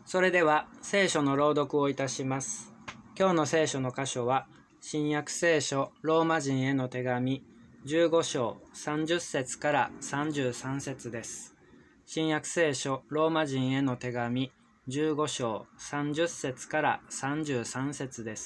それでは聖書の朗読をいたします。今日の聖書の箇所は新約聖書ローマ人への手紙15章30節から33節です。新約聖書ローマ人への手紙15章30節から33節です。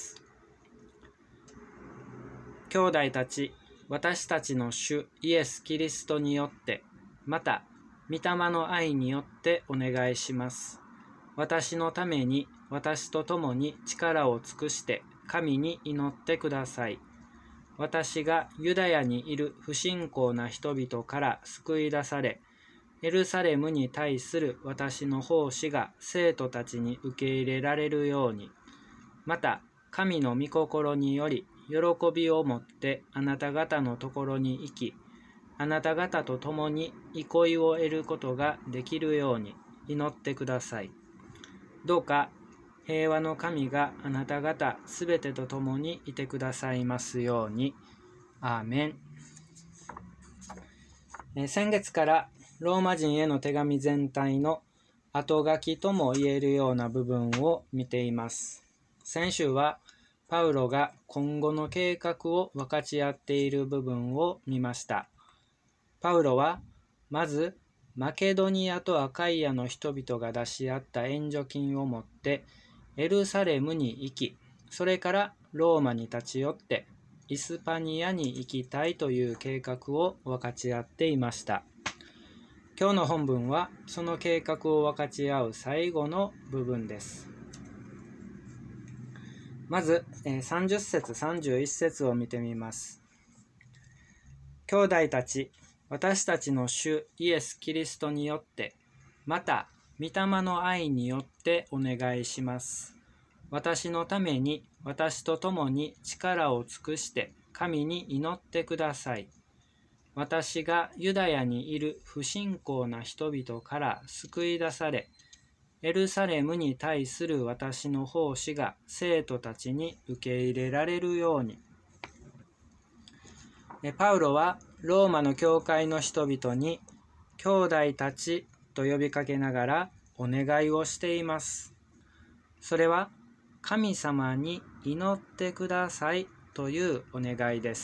兄弟たち、私たちの主イエス・キリストによって、また御霊の愛によってお願いします。私のために私と共に力を尽くして神に祈ってください。私がユダヤにいる不信仰な人々から救い出され、エルサレムに対する私の奉仕が生徒たちに受け入れられるように、また神の御心により喜びを持ってあなた方のところに行き、あなた方と共に憩いを得ることができるように祈ってください。どうか平和の神があなた方すべてと共にいてくださいますように。アーメン。先月からローマ人への手紙全体の後書きとも言えるような部分を見ています。先週はパウロが今後の計画を分かち合っている部分を見ました。パウロはまずマケドニアとアカイアの人々が出し合った援助金を持ってエルサレムに行き、それからローマに立ち寄ってイスパニアに行きたいという計画を分かち合っていました。今日の本文はその計画を分かち合う最後の部分です。まず30節31節を見てみます。兄弟たち、私たちの主イエス・キリストによって、また御霊の愛によってお願いします。私のために私と共に力を尽くして神に祈ってください。私がユダヤにいる不信仰な人々から救い出され、エルサレムに対する私の奉仕が生徒たちに受け入れられるように。パウロはローマの教会の人々に兄弟たちと呼びかけながらお願いをしています。それは神様に祈ってくださいというお願いです。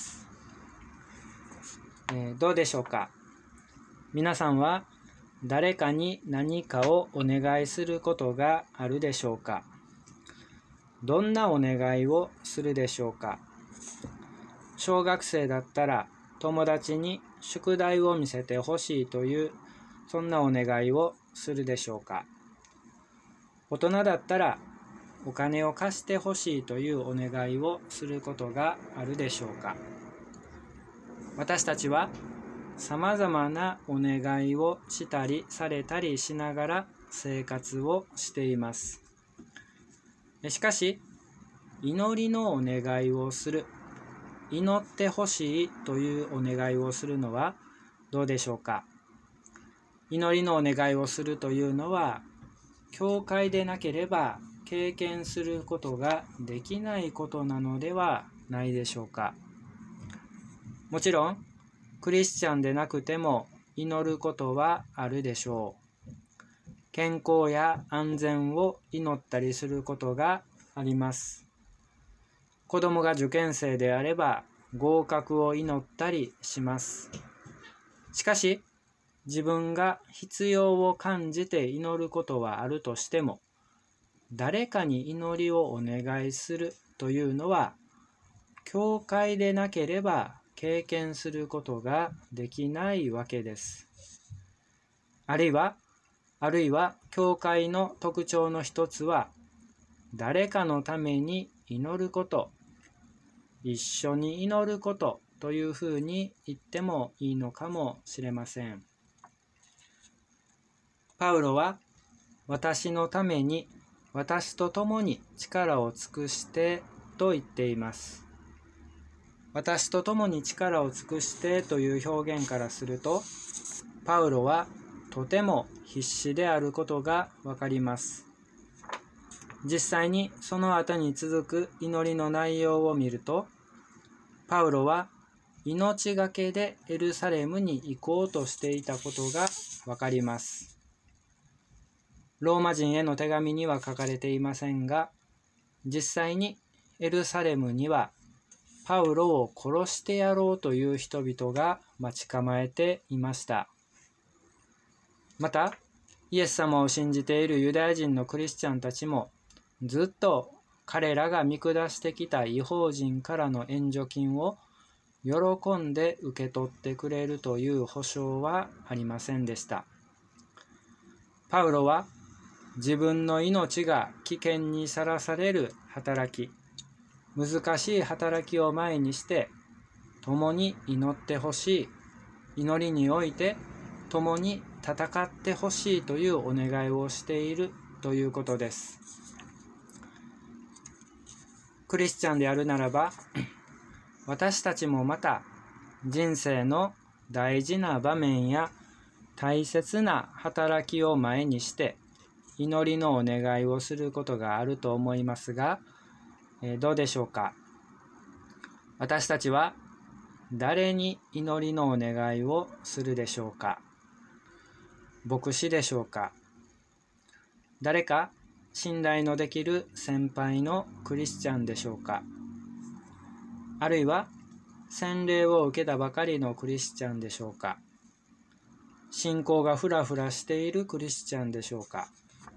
どうでしょうか。皆さんは誰かに何かをお願いすることがあるでしょうか。どんなお願いをするでしょうか。小学生だったら友達に宿題を見せてほしいというそんなお願いをするでしょうか。大人だったらお金を貸してほしいというお願いをすることがあるでしょうか。私たちはさまざまなお願いをしたりされたりしながら生活をしています。しかし祈りのお願いをする、祈ってほしいというお願いをするのはどうでしょうか。祈りのお願いをするというのは教会でなければ経験することができないことなのではないでしょうか。もちろんクリスチャンでなくても祈ることはあるでしょう。健康や安全を祈ったりすることがあります。子供が受験生であれば合格を祈ったりします。しかし自分が必要を感じて祈ることはあるとしても、誰かに祈りをお願いするというのは教会でなければ経験することができないわけです。あるいは教会の特徴の一つは誰かのために祈ること、一緒に祈ることというふうに言ってもいいのかもしれません。パウロは私のために私と共に力を尽くしてと言っています。私と共に力を尽くしてという表現からすると、パウロはとても必死であることがわかります。実際にその後に続く祈りの内容を見ると、パウロは命がけでエルサレムに行こうとしていたことがわかります。 ローマ人への手紙には書かれていませんが、実際にエルサレムにはパウロを殺してやろうという人々が待ち構えていました。また、イエス様を信じているユダヤ人のクリスチャンたちも、ずっと彼らが見下してきた異邦人からの援助金を喜んで受け取ってくれるという保証はありませんでした。パウロは自分の命が危険にさらされる働き、難しい働きを前にして共に祈ってほしい、祈りにおいて共に戦ってほしいというお願いをしているということです。クリスチャンであるならば、私たちもまた人生の大事な場面や大切な働きを前にして祈りのお願いをすることがあると思いますが、どうでしょうか。私たちは誰に祈りのお願いをするでしょうか。牧師でしょうか。誰か信頼のできる先輩のクリスチャンでしょうか。あるいは洗礼を受けたばかりのクリスチャンでしょうか。信仰がふらふらしているクリスチャンでしょうか。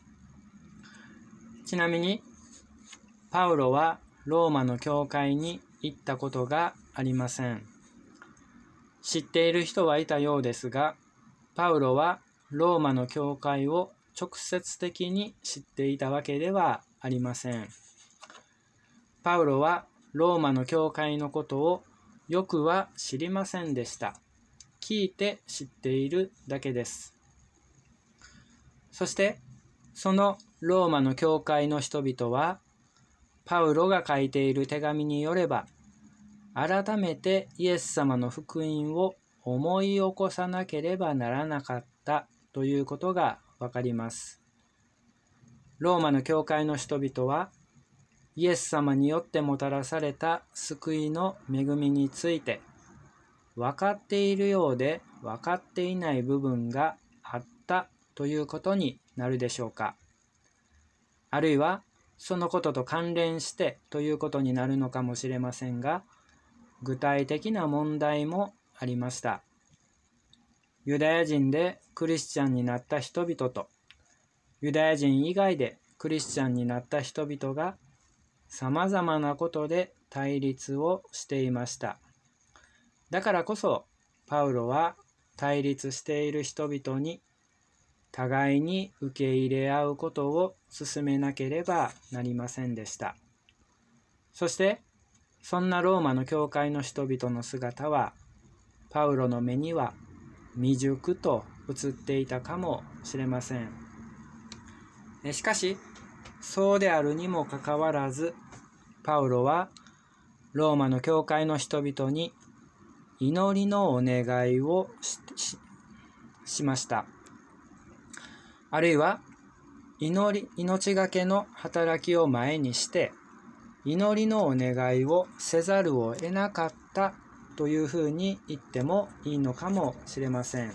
ちなみにパウロはローマの教会に行ったことがありません。知っている人はいたようですが、パウロはローマの教会を直接的に知っていたわけではありません。パウロはローマの教会のことをよくは知りませんでした。聞いて知っているだけです。そしてそのローマの教会の人々はパウロが書いている手紙によれば、改めてイエス様の福音を思い起こさなければならなかったということがわかります。ローマの教会の人々はイエス様によってもたらされた救いの恵みについて分かっているようで分かっていない部分があったということになるでしょうか。あるいはそのことと関連してということになるのかもしれませんが、具体的な問題もありました。ユダヤ人でクリスチャンになった人々とユダヤ人以外でクリスチャンになった人々がさまざまなことで対立をしていました。だからこそパウロは対立している人々に互いに受け入れ合うことを進めなければなりませんでした。そしてそんなローマの教会の人々の姿はパウロの目には未熟と映っていたかもしれません。しかしそうであるにもかかわらず、パウロはローマの教会の人々に祈りのお願いを しました。あるいは命がけの働きを前にして祈りのお願いをせざるを得なかったというふうに言ってもいいのかもしれません。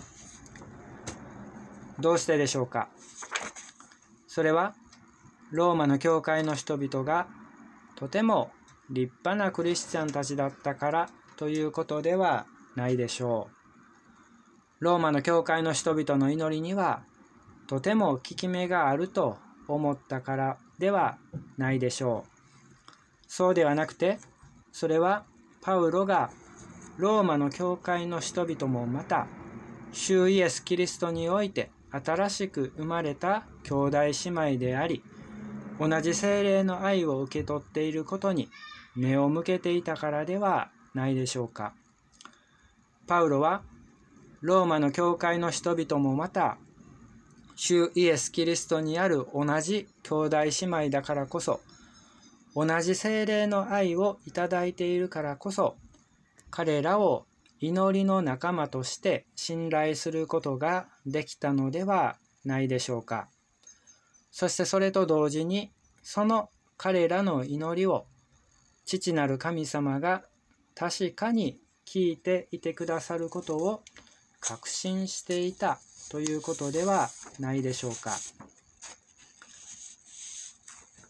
どうしてでしょうか。それはローマの教会の人々がとても立派なクリスチャンたちだったからということではないでしょう。ローマの教会の人々の祈りにはとても効き目があると思ったからではないでしょう。そうではなくて、それはパウロがローマの教会の人々もまた主イエス・キリストにおいて新しく生まれた兄弟姉妹であり、同じ聖霊の愛を受け取っていることに目を向けていたからではないでしょうか。パウロはローマの教会の人々もまた主イエス・キリストにある同じ兄弟姉妹だからこそ、同じ聖霊の愛をいただいているからこそ、彼らを祈りの仲間として信頼することができたのではないでしょうか。そしてそれと同時に、その彼らの祈りを父なる神様が確かに聞いていてくださることを確信していたということではないでしょうか。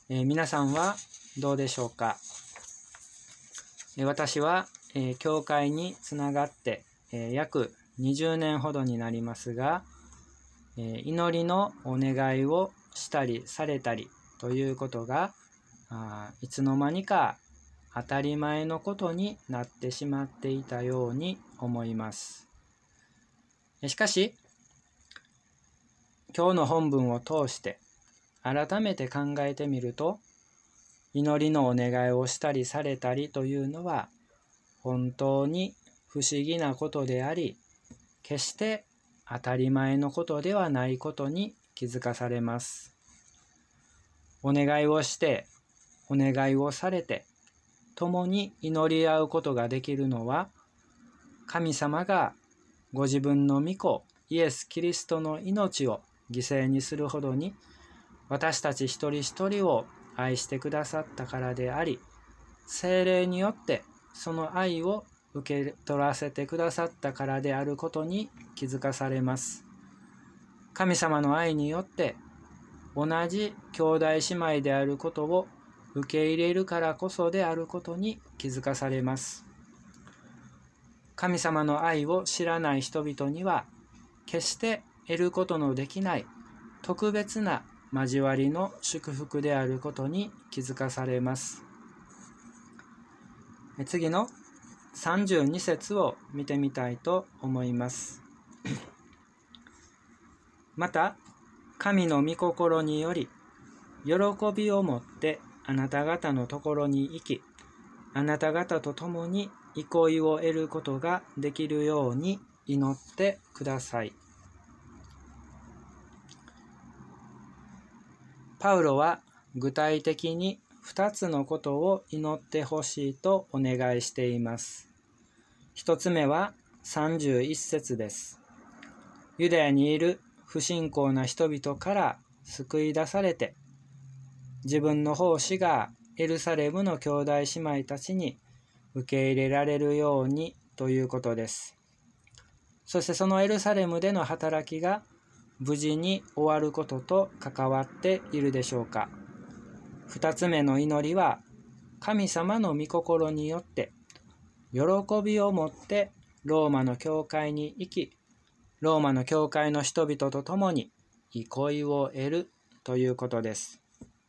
皆さんはどうでしょうか。私は、教会につながって、約20年ほどになりますが、祈りのお願いをしたりされたりということがいつの間にか当たり前のことになってしまっていたように思います。しかし、今日の本文を通して改めて考えてみると、祈りのお願いをしたりされたりというのは本当に不思議なことであり、決して当たり前のことではないことに気づかされます。お願いをして、お願いをされて、共に祈り合うことができるのは、神様がご自分の御子イエス・キリストの命を犠牲にするほどに私たち一人一人を愛してくださったからであり、聖霊によってその愛を受け取らせてくださったからであることに気づかされます。神様の愛によって同じ兄弟姉妹であることを受け入れるからこそであることに気づかされます。神様の愛を知らない人々には決して得ることのできない特別な交わりの祝福であることに気づかされます。次の32節を見てみたいと思います。また、神の御心により、喜びを持ってあなた方のところに行き、あなた方と共に憩いを得ることができるように祈ってください。パウロは具体的に2つのことを祈ってほしいとお願いしています。1つ目は31節です。ユダヤにいる不信仰な人々から救い出されて、自分の奉仕がエルサレムの兄弟姉妹たちに受け入れられるようにということです。そしてそのエルサレムでの働きが無事に終わることと関わっているでしょうか。2つ目の祈りは、神様の御心によって喜びを持ってローマの教会に行き、ローマの教会の人々と共に憩いを得るということです。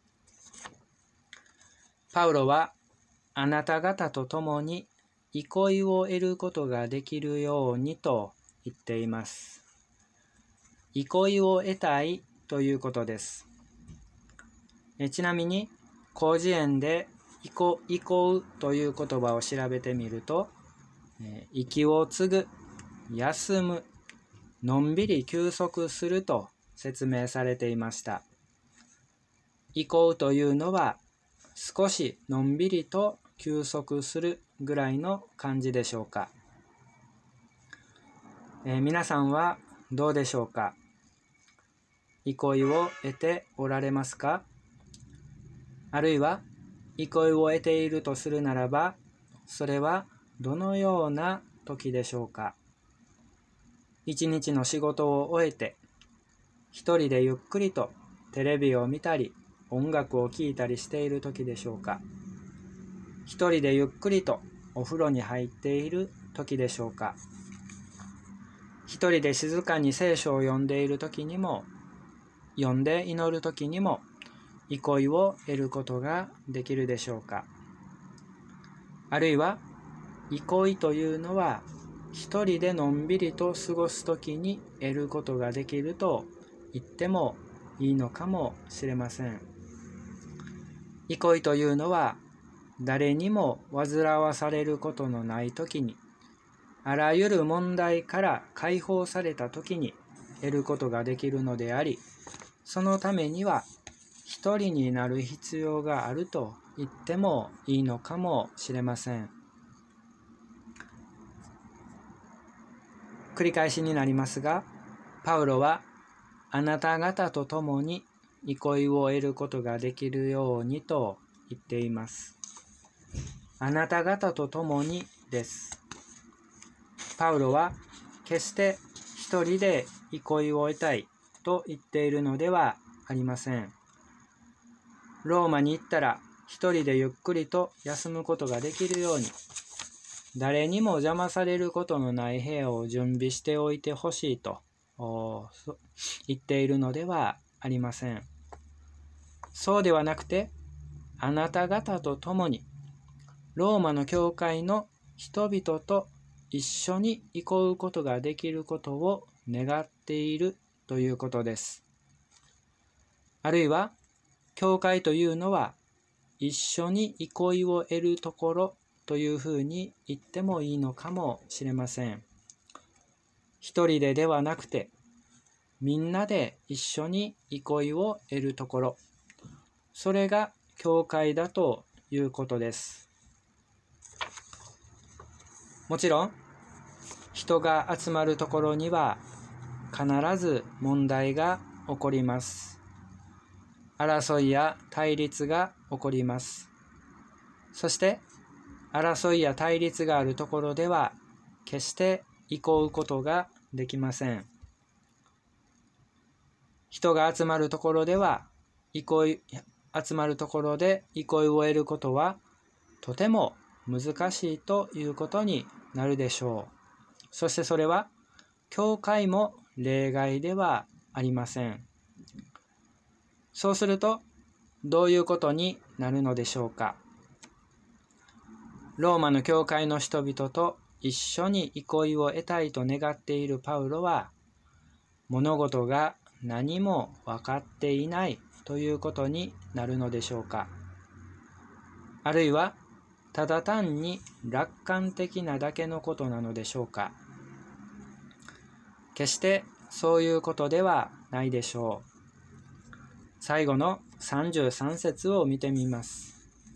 パウロはあなた方と共に憩いを得ることができるようにと言っています。憩いを得たいということです。ちなみに広辞苑で憩うという言葉を調べてみると、息を継ぐ、休む、のんびり休息すると説明されていました。憩うというのは少しのんびりと休息するぐらいの感じでしょうか。皆さんはどうでしょうか。憩いを得ておられますか。あるいは憩いを得ているとするならば、それはどのような時でしょうか。一日の仕事を終えて一人でゆっくりとテレビを見たり音楽を聴いたりしている時でしょうか。一人でゆっくりとお風呂に入っている時でしょうか。一人で静かに聖書を読んでいる時にも、読んで祈る時にも憩いを得ることができるでしょうか。あるいは憩いというのは一人でのんびりと過ごす時に得ることができると言ってもいいのかもしれません。憩いというのは誰にも煩わされることのない時に、あらゆる問題から解放された時に得ることができるのであり、そのためには一人になる必要があると言ってもいいのかもしれません。繰り返しになりますが、パウロはあなた方と共に憩いを得ることができるようにと言っています。あなた方と共にです。パウロは決して一人で憩いを得たいと言っているのではありません。 ローマに行ったら一人でゆっくりと休むことができるように、誰にも邪魔されることのない部屋を準備しておいてほしいと言っているのではありません。そうではなくて、あなた方と共にローマの教会の人々と一緒に憩うことができることを願っているということです。あるいは、教会というのは一緒に憩いを得るところというふうに言ってもいいのかもしれません。一人ではなくて、みんなで一緒に憩いを得るところ、それが教会だということです。もちろん、人が集まるところには必ず問題が起こります。争いや対立が起こります。そして、争いや対立があるところでは決して憩うことができません。人が集まるところで憩いを得ることはとても難しいということになるでしょう。そしてそれは教会も例外ではありません。そうするとどういうことになるのでしょうか。ローマの教会の人々と一緒に憩いを得たいと願っているパウロは、物事が何も分かっていないということになるのでしょうか。あるいはただ単に楽観的なだけのことなのでしょうか。決してそういうことではないでしょう。最後の33節を見てみます。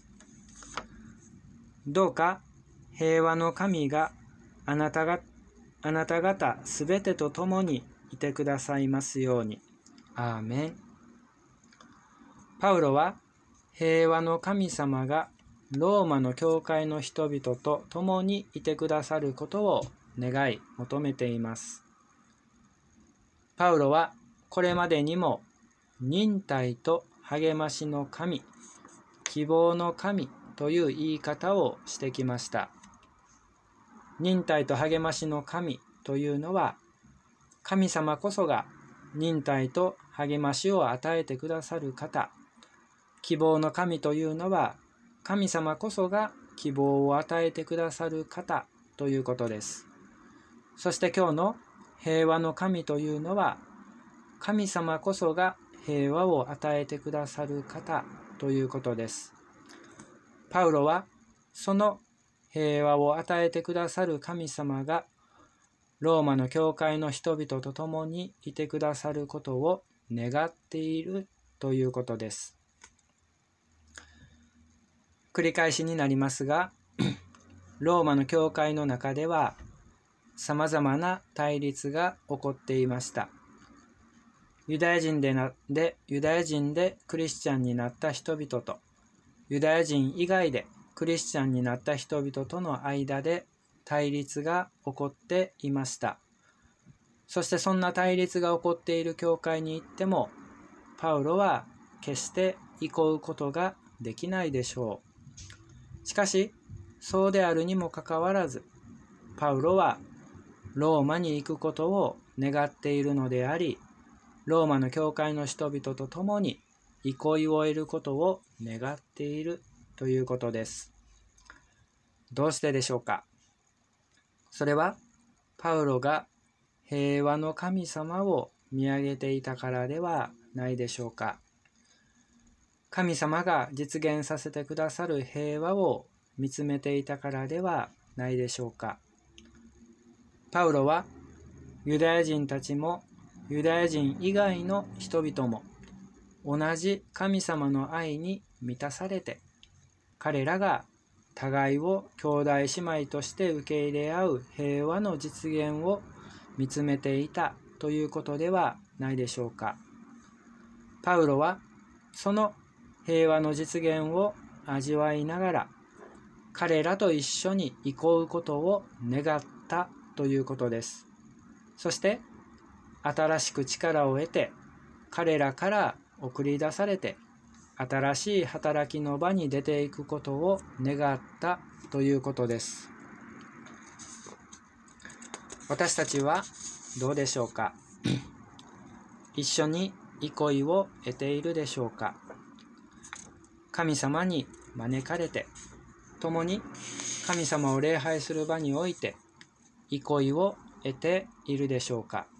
どうか平和の神があなた方すべてと共にいてくださいますように。アーメン。パウロは平和の神様がローマの教会の人々と共にいてくださることを願い求めています。パウロはこれまでにも忍耐と励ましの神、希望の神という言い方をしてきました。忍耐と励ましの神というのは、神様こそが忍耐と励ましを与えてくださる方。希望の神というのは、神様こそが希望を与えてくださる方ということです。そして今日の平和の神というのは、神様こそが平和を与えてくださる方ということです。パウロはその平和を与えてくださる神様がローマの教会の人々と共にいてくださることを願っているということです。繰り返しになりますが、ローマの教会の中ではさまざまな対立が起こっていました。ユダヤ人でクリスチャンになった人々と、ユダヤ人以外でクリスチャンになった人々との間で対立が起こっていました。そしてそんな対立が起こっている教会に行っても、パウロは決して憩うことができないでしょう。しかし、そうであるにもかかわらず、パウロはローマに行くことを願っているのであり、ローマの教会の人々と共に憩いを得ることを願っているということです。どうしてでしょうか。それはパウロが平和の神様を見上げていたからではないでしょうか。神様が実現させてくださる平和を見つめていたからではないでしょうか。パウロはユダヤ人たちもユダヤ人以外の人々も同じ神様の愛に満たされて、彼らが互いを兄弟姉妹として受け入れ合う平和の実現を見つめていたということではないでしょうか。パウロはその平和の実現を味わいながら、彼らと一緒に憩うことを願ったということです。そして新しく力を得て、彼らから送り出されて、 新しい働きの場に出ていくことを願ったということです。私たちはどうでしょうか。一緒に憩いを得ているでしょうか。神様に招かれて、共に神様を礼拝する場において憩いを得ているでしょうか。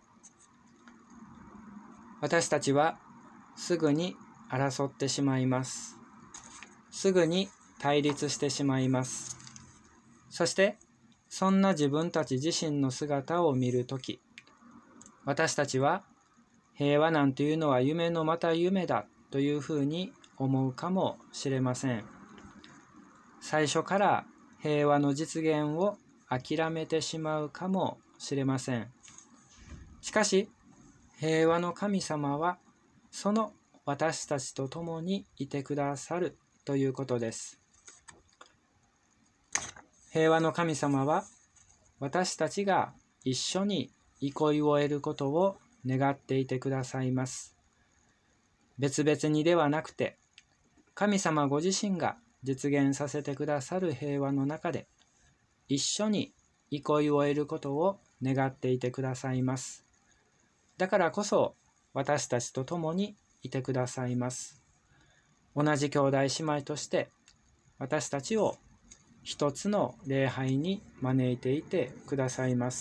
私たちはすぐに争ってしまいます。すぐに対立してしまいます。そしてそんな自分たち自身の姿を見るとき、私たちは平和なんていうのは夢のまた夢だというふうに思うかもしれません。最初から平和の実現を諦めてしまうかもしれません。しかし平和の神様はその私たちと共にいてくださるということです。平和の神様は私たちが一緒に憩いを得ることを願っていてくださいます。別々にではなくて、神様ご自身が実現させてくださる平和の中で一緒に憩いを得ることを願っていてくださいます。だからこそ私たちと共にいてくださいます。同じ兄弟姉妹として私たちを一つの礼拝に招いていてくださいます。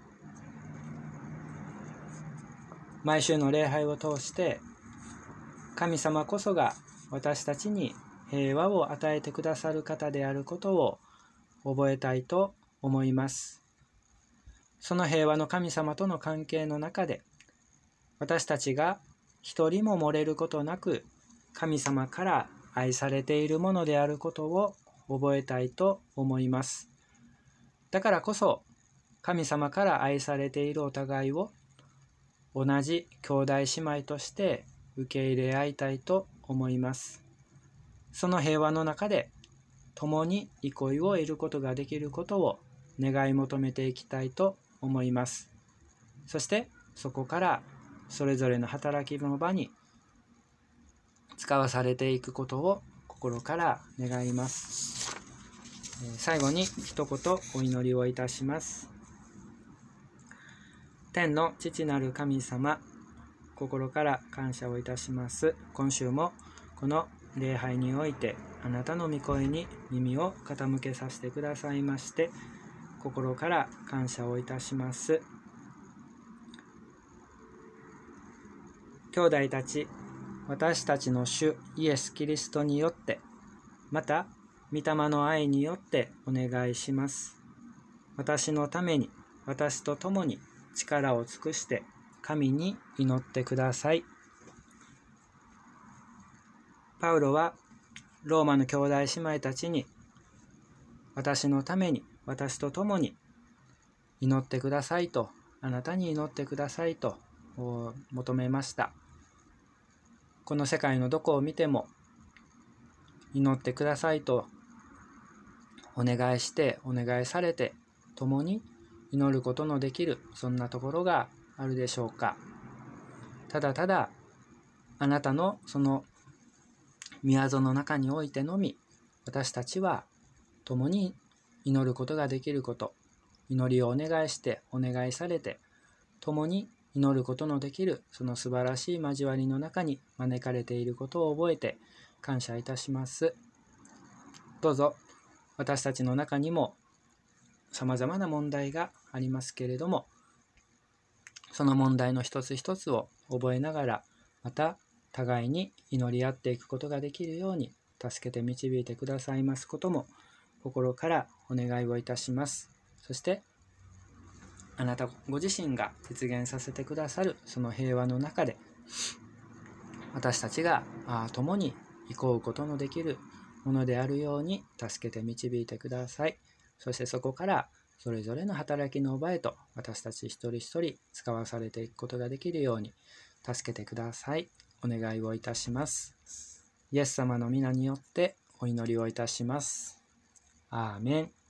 毎週の礼拝を通して神様こそが私たちに平和を与えてくださる方であることを覚えたいと思います。その平和の神様との関係の中で私たちが一人も漏れることなく神様から愛されているものであることを覚えたいと思います。だからこそ神様から愛されているお互いを同じ兄弟姉妹として受け入れ合いたいと思います。その平和の中で共に憩いを得ることができることを願い求めていきたいと思います。そしてそこからそれぞれの働きの場に使わされていくことを心から願います。最後に一言お祈りをいたします。天の父なる神様、心から感謝をいたします。今週もこの礼拝においてあなたの御声に耳を傾けさせてくださいまして心から感謝をいたします。兄弟たち、私たちの主イエス・キリストによってまた御霊の愛によってお願いします。私のために私と共に力を尽くして神に祈ってください。パウロはローマの兄弟姉妹たちに私のために私と共に祈ってくださいと、あなたに祈ってくださいと求めました。この世界のどこを見ても祈ってくださいとお願いしてお願いされて共に祈ることのできるそんなところがあるでしょうか。ただただあなたのその宮園の中においてのみ私たちは共に祈ることができること、祈りをお願いしてお願いされて共に祈ることのできるその素晴らしい交わりの中に招かれていることを覚えて感謝いたします。どうぞ私たちの中にもさまざまな問題がありますけれども、その問題の一つ一つを覚えながらまた互いに祈り合っていくことができるように助けて導いてくださいますことも心からお願いをいたします。そしてあなたご自身が実現させてくださるその平和の中で私たちが共に憩うことのできるものであるように助けて導いてください。そしてそこからそれぞれの働きの場へと私たち一人一人使わされていくことができるように助けてください。お願いをいたします。イエス様の皆によってお祈りをいたします。アーメン。